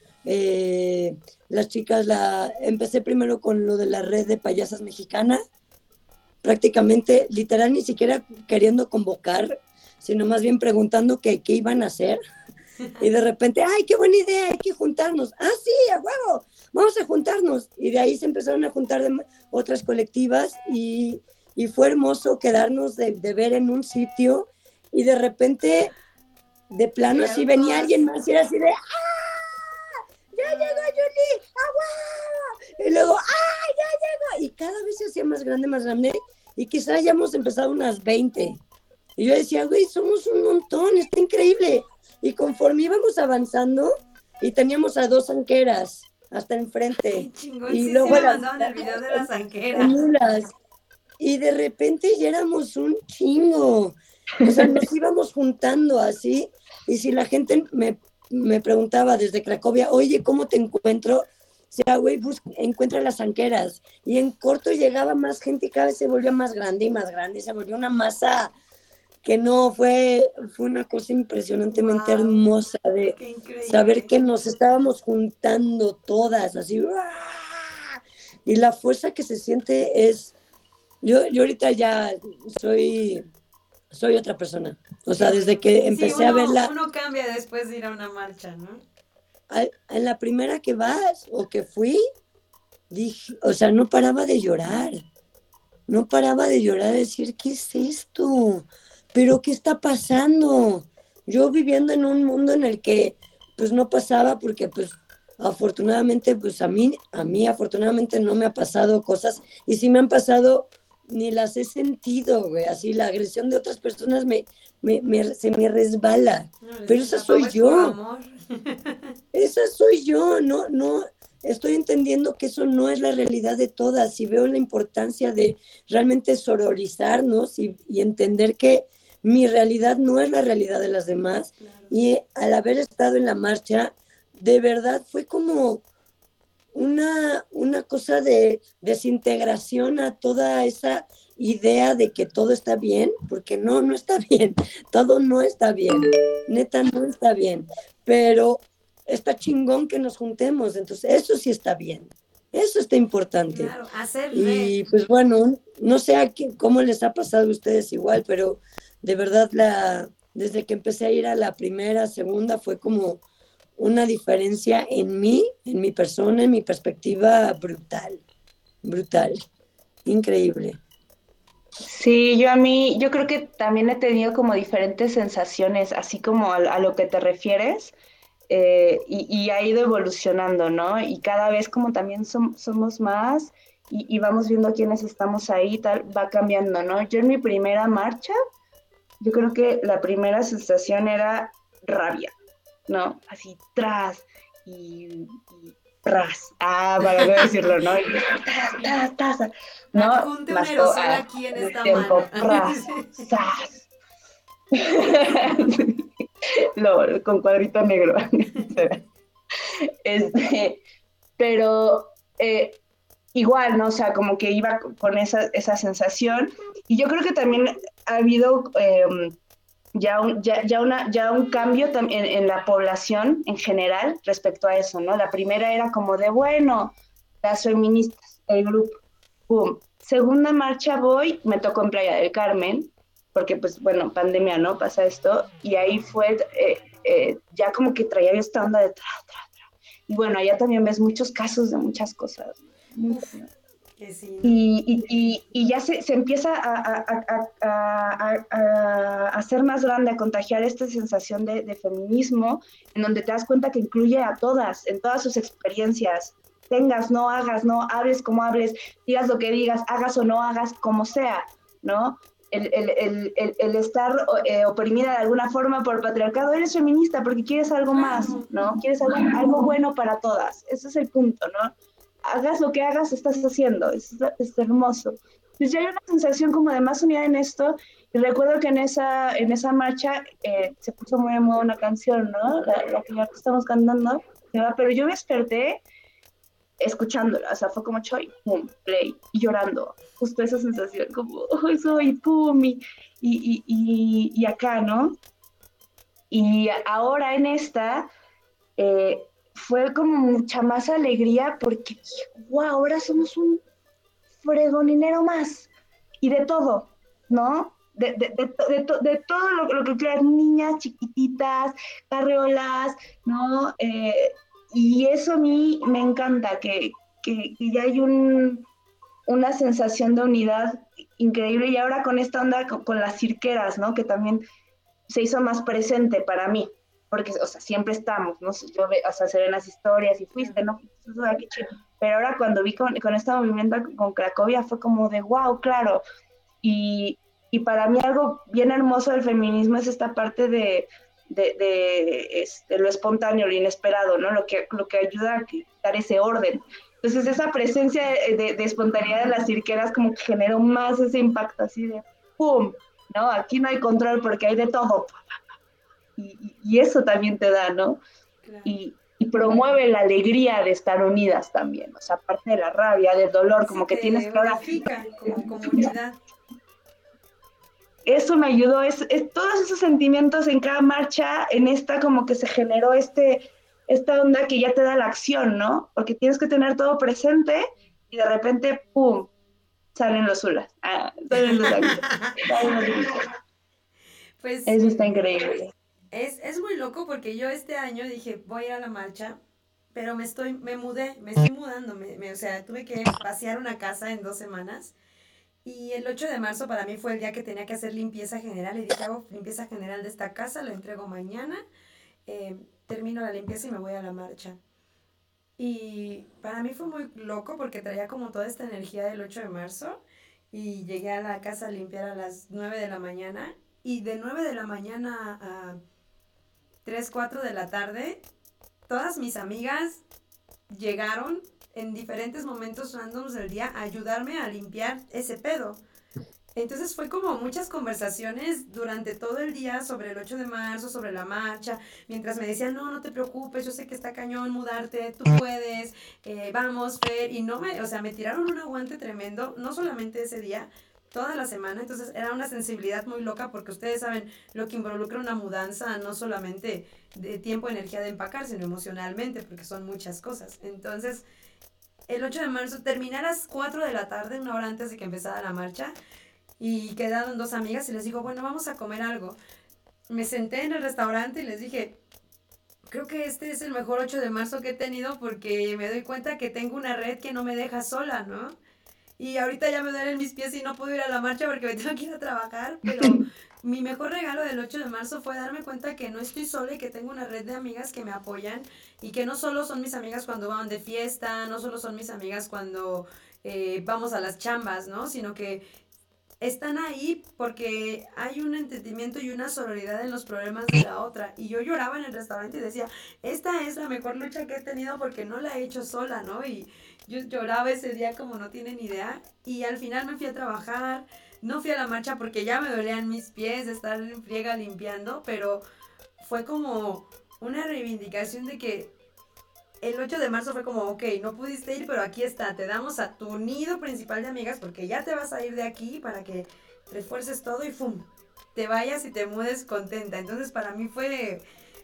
las chicas, empecé primero con lo de la red de payasas mexicanas, prácticamente, literal, ni siquiera queriendo convocar, sino más bien preguntando qué iban a hacer. Y de repente, ¡ay, qué buena idea! Hay que juntarnos. ¡Ah, sí, a huevo! Vamos a juntarnos. Y de ahí se empezaron a juntar otras colectivas y fue hermoso quedarnos de ver en un sitio y de repente, de plano, así venía alguien más y era así de ¡ah! ¡Ya llegó Yuli! ¡Ah, wow! Y luego ¡ah, ya llegó! Y cada vez se hacía más grande y quizás ya hemos empezado unas 20. Y yo decía, güey, somos un montón, está increíble. Y conforme íbamos avanzando y teníamos a 2 anqueras hasta enfrente. Ay, chingón, y sí, luego me mandaban el video de las anqueras. Y de repente ya éramos un chingo. O sea, nos íbamos juntando así. Y si la gente me preguntaba desde Cracovia, oye, ¿cómo te encuentro? O sea, güey, encuentra las anqueras. Y en corto llegaba más gente y cada vez se volvía más grande y más grande. Y se volvió una masa que no, fue una cosa impresionantemente hermosa de saber que nos estábamos juntando todas, así, ¡ah! Y la fuerza que se siente es, yo ahorita ya soy otra persona, o sea, desde que empecé a verla. Uno cambia después de ir a una marcha, ¿no? En la primera que vas, o que fui, dije, o sea, no paraba de llorar, decir, ¿qué es esto? ¿Pero qué está pasando? Yo viviendo en un mundo en el que pues no pasaba porque pues afortunadamente pues a mí afortunadamente no me ha pasado cosas y si me han pasado ni las he sentido, güey, así la agresión de otras personas se me resbala, pero esa soy yo. Esa soy yo, no estoy entendiendo que eso no es la realidad de todas y veo la importancia de realmente sororizarnos y entender que mi realidad no es la realidad de las demás. Claro. Y al haber estado en la marcha, de verdad fue como una cosa de desintegración a toda esa idea de que todo está bien, porque no está bien, todo no está bien, neta no está bien, pero está chingón que nos juntemos, entonces eso sí está bien. Eso está importante. Claro, hacer y pues bueno, no sé cómo les ha pasado a ustedes igual, pero de verdad desde que empecé a ir a la primera, segunda, fue como una diferencia en mí, en mi persona, en mi perspectiva brutal, increíble. Sí, yo creo que también he tenido como diferentes sensaciones, así como a lo que te refieres. Y ha ido evolucionando, ¿no? Y cada vez como también somos más y vamos viendo quiénes estamos ahí, tal, va cambiando, ¿no? Yo en mi primera marcha, yo creo que la primera sensación era rabia, ¿no? Así, tras y tras, para no decirlo, ¿no? Y, tras, ¿no? Más aquí en esta tiempo, tras, con cuadrito negro. Pero igual, ¿no? O sea, como que iba con esa sensación. Y yo creo que también ha habido ya un cambio en la población en general respecto a eso, ¿no? La primera era como de, bueno, las feministas, el grupo, pum. Segunda marcha me tocó en Playa del Carmen, porque pues bueno, pandemia, ¿no? Pasa esto, y ahí fue, ya como que traía esta onda de tra. Y bueno, allá también ves muchos casos de muchas cosas. Sí. Y ya se empieza a hacer más grande, a contagiar esta sensación de feminismo, en donde te das cuenta que incluye a todas, en todas sus experiencias. Tengas, no hagas, no hables como hables, digas lo que digas, hagas o no hagas, como sea, ¿no? el estar oprimida de alguna forma por el patriarcado, eres feminista porque quieres algo más, ¿no? Quieres algo bueno para todas. Ese es el punto, ¿no? Hagas lo que hagas, estás haciendo. Es hermoso. Pues ya hay una sensación como de más unidad en esto. Y recuerdo que en esa marcha se puso muy de moda una canción, ¿no? La que ya estamos cantando. Pero yo me desperté escuchándola, o sea, fue como Choy, pum, play, y llorando, justo esa sensación, como, oh, soy, pum, y acá, ¿no? Y ahora en esta, fue como mucha más alegría, porque, wow, ahora somos un fregoninero más, y de todo, ¿no? De todo lo que quieras, niñas chiquititas, carriolas, ¿no? Y eso a mí me encanta, que ya hay una sensación de unidad increíble, y ahora con esta onda con las cirqueras, ¿no? Que también se hizo más presente para mí, porque, o sea, siempre estamos, ¿no? Yo, o sea, se ven las historias y fuiste, ¿no? Qué chido. Pero ahora cuando vi con este movimiento con Cracovia fue como de wow, claro. Y para mí algo bien hermoso del feminismo es esta parte de lo espontáneo, lo inesperado, ¿no? Lo que ayuda a dar ese orden. Entonces esa presencia de espontaneidad de las cirqueras como que generó más ese impacto así de ¡pum! ¿No? Aquí no hay control porque hay de todo. Y eso también te da, ¿no? Claro. Y promueve la alegría de estar unidas también, o sea, aparte de la rabia, del dolor, como que tienes que ahora... como comunidad. Eso me ayudó, es todos esos sentimientos en cada marcha, en esta como que se generó esta onda que ya te da la acción, ¿no? Porque tienes que tener todo presente y de repente, ¡pum!, salen los hulas, salen los ángeles, salen los gritos. Pues eso está increíble. Es muy loco porque yo este año dije, voy a ir a la marcha, pero me estoy mudando, o sea, tuve que pasear una casa en 2 semanas. Y el 8 de marzo para mí fue el día que tenía que hacer limpieza general, y dije, hago limpieza general de esta casa, lo entrego mañana, termino la limpieza y me voy a la marcha. Y para mí fue muy loco porque traía como toda esta energía del 8 de marzo, y llegué a la casa a limpiar a las 9 de la mañana, y de 9 de la mañana a 3, 4 de la tarde, todas mis amigas llegaron en diferentes momentos randoms del día a ayudarme a limpiar ese pedo. Entonces fue como muchas conversaciones durante todo el día sobre el 8 de marzo, sobre la marcha, mientras me decían, no te preocupes, yo sé que está cañón mudarte, tú puedes, vamos, Fer, y me tiraron un aguante tremendo, no solamente ese día, toda la semana. Entonces era una sensibilidad muy loca, porque ustedes saben lo que involucra una mudanza, no solamente de tiempo, energía de empacar, sino emocionalmente, porque son muchas cosas. Entonces el 8 de marzo terminé a las 4 de la tarde, 1 hora antes de que empezara la marcha, y quedaron 2 amigas y les digo, bueno, vamos a comer algo. Me senté en el restaurante y les dije, creo que este es el mejor 8 de marzo que he tenido, porque me doy cuenta que tengo una red que no me deja sola, ¿no? Y ahorita ya me duelen mis pies y no puedo ir a la marcha porque me tengo que ir a trabajar, pero mi mejor regalo del 8 de marzo fue darme cuenta que no estoy sola y que tengo una red de amigas que me apoyan, y que no solo son mis amigas cuando van de fiesta, no solo son mis amigas cuando vamos a las chambas, ¿no? Sino que están ahí porque hay un entendimiento y una sororidad en los problemas de la otra. Y yo lloraba en el restaurante y decía, esta es la mejor lucha que he tenido porque no la he hecho sola, ¿no? Y yo lloraba ese día como no tienen idea. Y al final me fui a trabajar, no fui a la marcha porque ya me dolían mis pies de estar en friega limpiando, pero fue como una reivindicación de que el 8 de marzo fue como, ok, no pudiste ir, pero aquí está, te damos a tu nido principal de amigas porque ya te vas a ir de aquí para que refuerces todo y ¡fum!, te vayas y te mudes contenta. Entonces para mí fue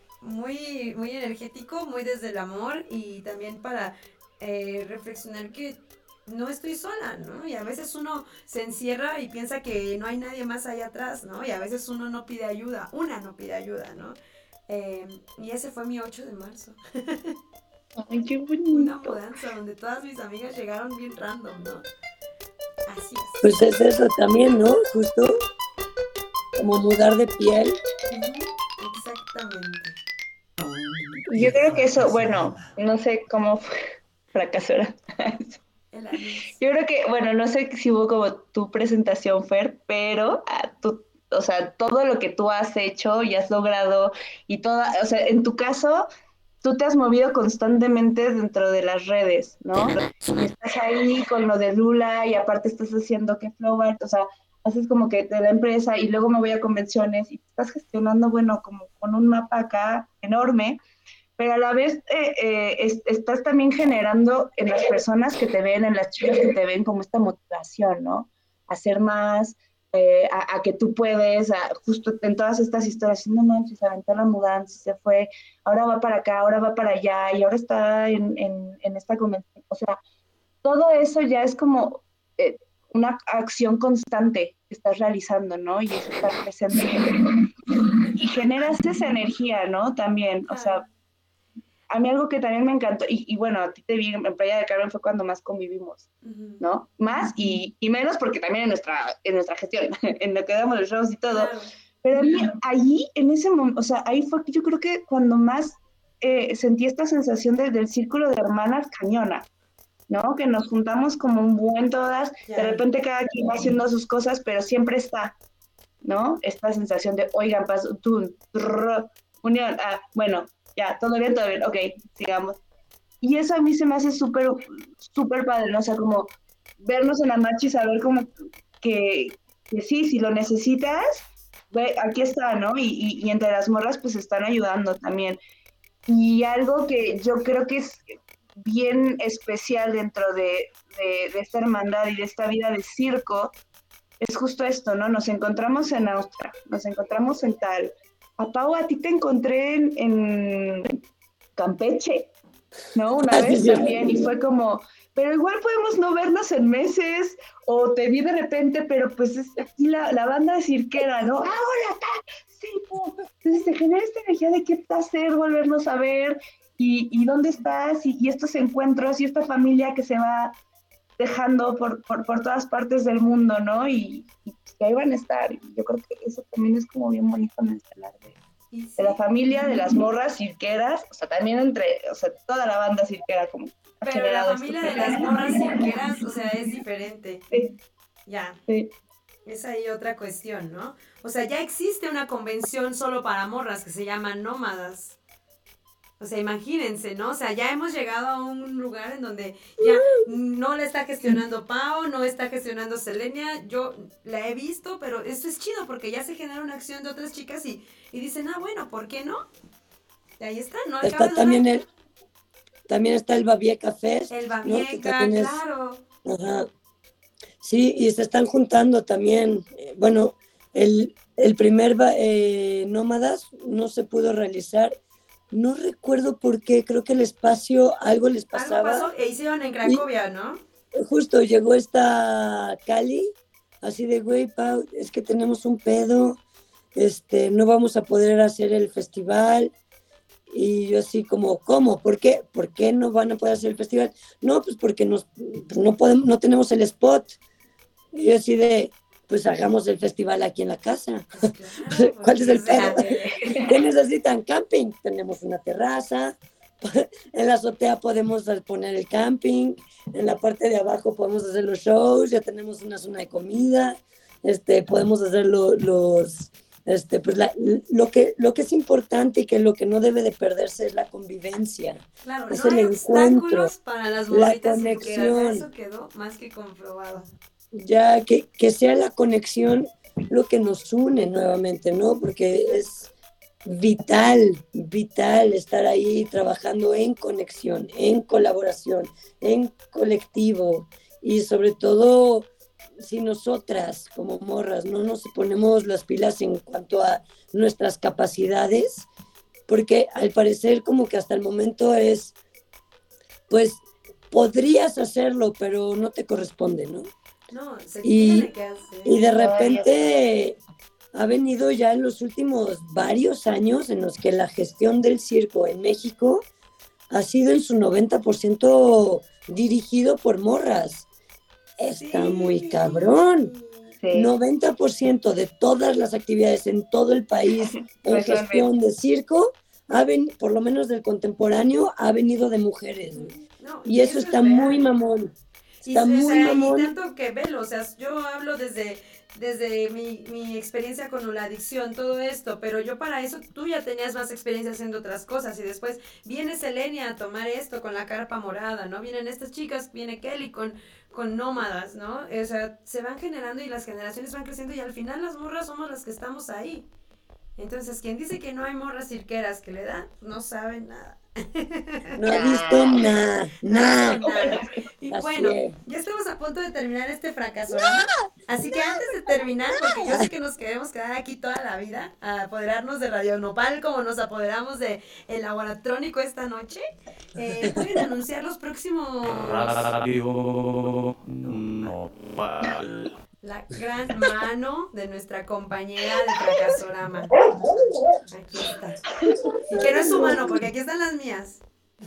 muy, muy energético, muy desde el amor, y también para reflexionar que no estoy sola, ¿no? Y a veces uno se encierra y piensa que no hay nadie más allá atrás, ¿no? Y a veces uno no pide ayuda, ¿no? Y ese fue mi 8 de marzo. Ay, qué bonito. Una mudanza donde todas mis amigas llegaron bien random, ¿no? Así es. Pues es eso también, ¿no? Justo como mudar de piel. Exactamente. Yo creo que eso, bueno, no sé cómo fracasó. El La luz. Yo creo que, bueno, no sé si hubo como tu presentación, Fer, pero o sea, todo lo que tú has hecho y has logrado y toda, o sea, en tu caso, tú te has movido constantemente dentro de las redes, ¿no? Y estás ahí con lo de Lula y aparte estás haciendo que Flow Art, o sea, haces como que de la empresa y luego me voy a convenciones y estás gestionando, bueno, como con un mapa acá enorme, pero a la vez estás también generando en las personas que te ven, en las chicas que te ven, como esta motivación, ¿no? A hacer más, a que tú puedes, justo en todas estas historias, no manches, se aventó la mudanza, se fue, ahora va para acá, ahora va para allá, y ahora está en esta convención. O sea, todo eso ya es como una acción constante que estás realizando, ¿no? Y es estar presente. Y generas esa energía, ¿no? También, o sea, a mí algo que también me encantó, y bueno, a ti te vi en Playa del Carmen fue cuando más convivimos, ¿no? Más y menos porque también en nuestra gestión, en lo que damos los shows y todo. Claro. Pero a mí, allí, en ese momento, o sea, ahí fue yo creo que cuando más sentí esta sensación del círculo de hermanas cañona, ¿no? Que nos juntamos como un buen todas, de repente cada quien va haciendo sus cosas, pero siempre está, ¿no? Esta sensación de, oigan, paso, unión, bueno, ya, todo bien, ok, sigamos. Y eso a mí se me hace súper, súper padre, ¿no? O sea, como vernos en la marcha y saber como que sí, si lo necesitas, ve, aquí está, ¿no? Y entre las morras pues están ayudando también. Y algo que yo creo que es bien especial dentro de esta hermandad y de esta vida de circo, es justo esto, ¿no? Nos encontramos en Austria, nos encontramos en tal. A Pau, a ti te encontré en Campeche, ¿no? Una vez también, y fue como, pero igual podemos no vernos en meses, o te vi de repente, pero pues es aquí la banda cirquera, ¿no? ¡Ahora! Sí, entonces se genera esta energía de qué hacer, volvernos a ver, y dónde estás, y estos encuentros, y esta familia que se va dejando por todas partes del mundo, ¿no? Y que ahí van a estar. Y yo creo que eso también es como bien bonito mencionar de la familia, de las morras cirqueras, o sea, también o sea, toda la banda cirquera como ha Pero la generado familia de las morras cirqueras, o sea, es diferente. Sí. Ya. Sí. Es ahí otra cuestión, ¿no? O sea, ya existe una convención solo para morras que se llama Nómadas. O sea, imagínense, ¿no? O sea, ya hemos llegado a un lugar en donde ya no la está gestionando Pau, no está gestionando Selenia. Yo la he visto, pero esto es chido porque ya se genera una acción de otras chicas y dicen, bueno, ¿por qué no? Y ahí está, ¿no? Está también está el Babieca Fest. El Babieca, ¿no? claro. Ajá. Sí, y se están juntando también. Bueno, el primer Nómadas no se pudo realizar. No recuerdo por qué, creo que el espacio, algo les pasaba. Algo pasó e hicieron en Cracovia, ¿no? Justo llegó esta Cali, así de, güey, Pau, es que tenemos un pedo, no vamos a poder hacer el festival. Y yo así como, ¿cómo? ¿Por qué? ¿Por qué no van a poder hacer el festival? No, pues porque no tenemos el spot. Y yo así de, pues hagamos el festival aquí en la casa. Claro, ¿cuál es el pedo? ¿Qué necesitan? Camping. Tenemos una terraza, en la azotea podemos poner el camping, en la parte de abajo podemos hacer los shows, ya tenemos una zona de comida, podemos hacer pues lo que es importante y que lo que no debe de perderse es la convivencia. Claro, es no el hay encuentro, obstáculos para las la conexión. Eso quedó más que comprobado. Ya que sea la conexión lo que nos une nuevamente, ¿no? Porque es vital estar ahí trabajando en conexión, en colaboración, en colectivo, y sobre todo si nosotras como morras no nos ponemos las pilas en cuanto a nuestras capacidades, porque al parecer como que hasta el momento es, pues podrías hacerlo, pero no te corresponde, ¿no? No, se tiene que hacer. Y de repente ha venido ya en los últimos varios años en los que la gestión del circo en México ha sido en su 90% dirigido por morras. Está muy cabrón. Sí. 90% de todas las actividades en todo el país en gestión de circo, por lo menos del contemporáneo, ha venido de mujeres. No, y eso está muy mamón. Está o muy sea, y mamón. tanto que velo, o sea, yo hablo desde mi experiencia con la adicción, todo esto, pero yo para eso, tú ya tenías más experiencia haciendo otras cosas, y después viene Selenia a tomar esto con la carpa morada, ¿no? Vienen estas chicas, viene Kelly con nómadas, ¿no? O sea, se van generando y las generaciones van creciendo, y al final las morras somos las que estamos ahí. Entonces, quien dice que no hay morras cirqueras que le dan, no sabe nada. No ha visto nada, nada. Nada. Y Así bueno, es. ya estamos a punto de terminar este fracaso. Así que antes de terminar, porque yo sé que nos queremos quedar aquí toda la vida, a apoderarnos de Radio Nopal como nos apoderamos de el laboratrónico esta noche, pueden anunciar los próximos... Radio Nopal. La gran mano de nuestra compañera de Fracasorama. Aquí está. Y que no es su mano, porque aquí están las mías.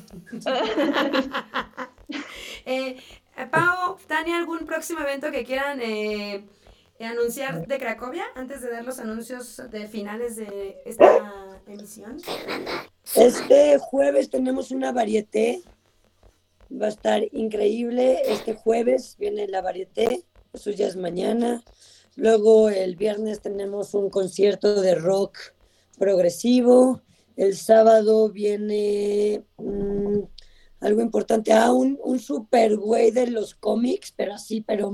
Pau, Tania, ¿algún próximo evento que quieran anunciar de Cracovia antes de dar los anuncios de finales de esta emisión? Este jueves tenemos una varieté. Va a estar increíble. Este jueves viene la varieté. Eso ya es mañana. Luego el viernes tenemos un concierto de rock progresivo. El sábado viene algo importante. Un super güey de los cómics, pero así, pero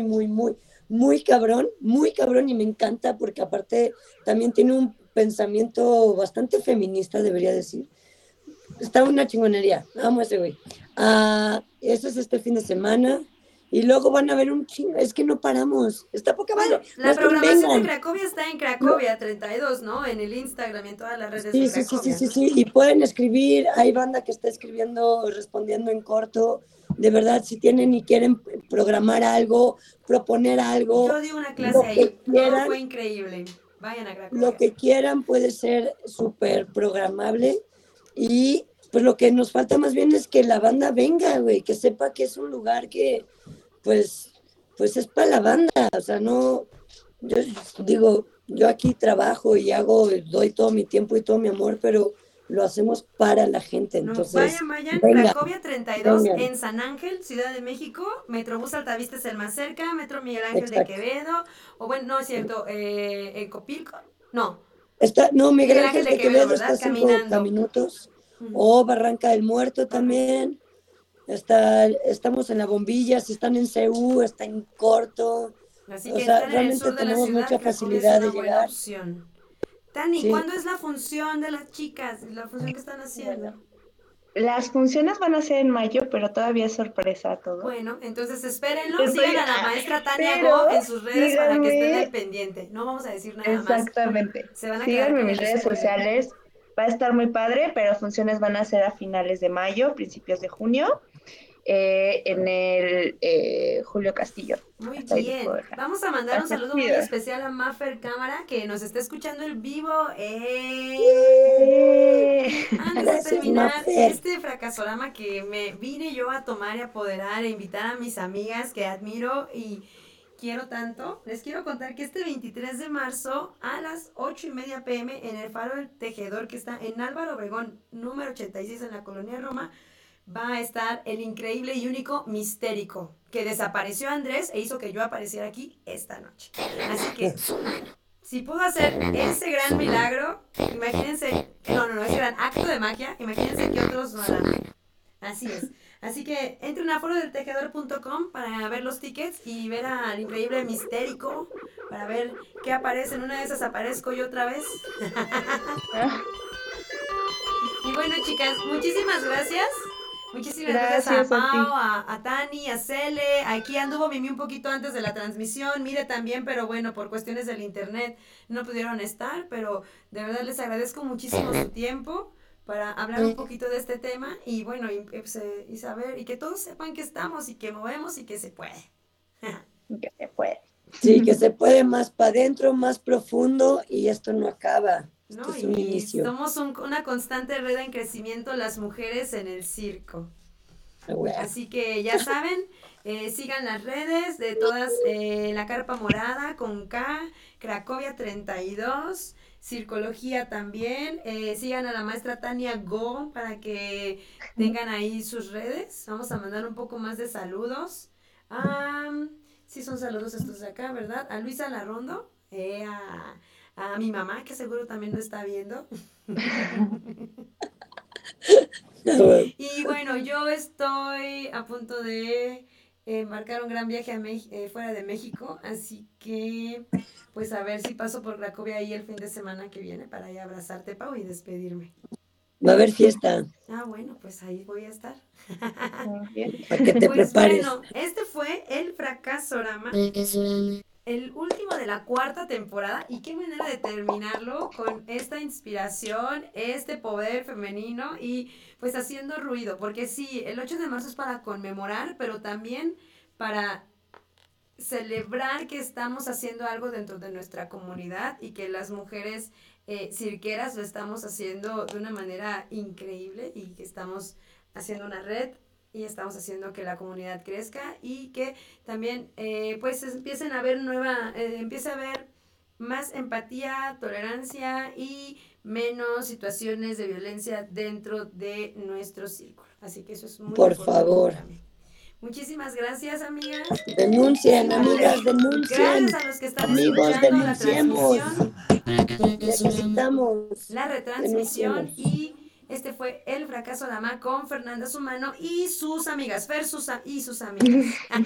muy cabrón, y me encanta porque aparte también tiene un pensamiento bastante feminista, debería decir. Está una chingonería. Amo a ese güey. Eso es este fin de semana. Y luego van a ver un chingo, es que no paramos, está poca madre. La programación de Cracovia está en Cracovia 32, ¿no? En el Instagram y en todas las redes de Cracovia. Sí, y pueden escribir, hay banda que está escribiendo, respondiendo en corto, de verdad, si tienen y quieren programar algo, proponer algo. Yo di una clase ahí, todo fue increíble, vayan a Cracovia. Lo que quieran puede ser súper programable, y pues lo que nos falta más bien es que la banda venga, güey, que sepa que es un lugar que pues es para la banda, o sea, no, yo digo, yo aquí trabajo y doy todo mi tiempo y todo mi amor, pero lo hacemos para la gente, entonces. Vayan, venga, Cracovia 32, venga. En San Ángel, Ciudad de México, Metrobús Altavista es el más cerca, Metro Miguel Ángel Exacto. de Quevedo, o bueno, no es cierto, Copilco, no. Miguel Ángel de Quevedo está a 5 caminando. minutos, o Barranca del Muerto también. Estamos en La Bombilla, si están en CU, está en corto. Así O que sea, están en el realmente sur de la tenemos ciudad, mucha Cracovia facilidad es una de buena llegar. opción. Tani, Sí. ¿cuándo es la función de las chicas? La función que están haciendo. Las funciones van a ser en mayo, pero todavía es sorpresa todo. Bueno, entonces espérenlo, Estoy- sigan a la maestra Tania pero Go en sus redes para que estén síganme. al pendiente. No vamos a decir nada más. Exactamente. Se van a quedar Síganme en con mis el redes spoiler. sociales. Va a estar muy padre, pero funciones van a ser a finales de mayo, principios de junio, en el Julio Castillo. Muy Hasta ahí les bien. puedo dejar. Vamos a mandar un Hasta saludo muy chido. especial a Maffer Cámara, que nos está escuchando en vivo. Antes de Gracias, terminar Maffer. este fracasorama que me vine yo a tomar y apoderar e invitar a mis amigas que admiro y quiero tanto, les quiero contar que este 23 de marzo a las 8:30 p.m. en el Faro del Tejedor, que está en Álvaro Obregón, número 86 en la Colonia Roma, va a estar el increíble y único Mistérico, que desapareció Andrés e hizo que yo apareciera aquí esta noche. Así que, si pudo hacer ese gran milagro, imagínense, no, ese gran acto de magia, imagínense que otros no harán. Así es. Así que entren a aforodeltejedor.com para ver los tickets y ver al increíble Mistérico, para ver qué aparece. En una de esas aparezco yo otra vez. Y bueno, chicas, muchísimas gracias. Muchísimas gracias a Gracias a Pau, ti. a Tani, a Cele. Aquí anduvo Mimi un poquito antes de la transmisión. Mire también, pero bueno, por cuestiones del internet no pudieron estar. Pero de verdad les agradezco muchísimo su tiempo para hablar un poquito de este tema. Y bueno, y saber, y que todos sepan que estamos y que movemos y que se puede. Que se puede. Sí, que se puede más para adentro, más profundo, y esto no acaba. ¿No? Esto es un Y inicio. somos una constante red en crecimiento las mujeres en el circo. Así que ya saben, sigan las redes de todas, La Carpa Morada con K, Cracovia 32, Circología también, sigan a la maestra Tania Go para que tengan ahí sus redes. Vamos a mandar un poco más de saludos Sí, son saludos estos de acá, ¿verdad? A Luisa Larrondo, a mi mamá, que seguro también lo está viendo. Y bueno, yo estoy a punto de marcar un gran viaje fuera de México, así que pues a ver si paso por Cracovia ahí el fin de semana que viene para ir a abrazarte, Pau, y despedirme. Va a haber fiesta. Bueno, pues ahí voy a estar. Para que te Pues prepares. bueno, este fue el Fracasorama, el último de la 4ª temporada, y qué manera de terminarlo con esta inspiración, este poder femenino y pues haciendo ruido, porque sí, el 8 de marzo es para conmemorar, pero también para celebrar que estamos haciendo algo dentro de nuestra comunidad y que las mujeres cirqueras lo estamos haciendo de una manera increíble y que estamos haciendo una red y estamos haciendo que la comunidad crezca y que también pues empiece a haber más empatía, tolerancia y menos situaciones de violencia dentro de nuestro círculo. Así que eso es muy Por importante favor. también. Muchísimas gracias, amigas. Denuncien, amigas, denuncien. Gracias a los que están Amigos, escuchando la denunciemos. transmisión, Necesitamos. la retransmisión, Denunciemos. y este fue el Fracasorama con Fernanda Sumano y sus amigas, y sus amigas.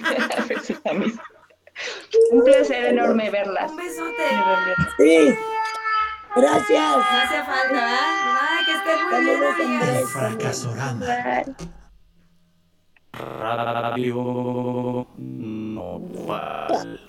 Un placer enorme verlas. Un besote. Sí. Gracias. No hacía falta, ¿verdad? Bye, que estén muy bien, Saludos, amigas. Andrés. Fracasorama. Radio Nopal.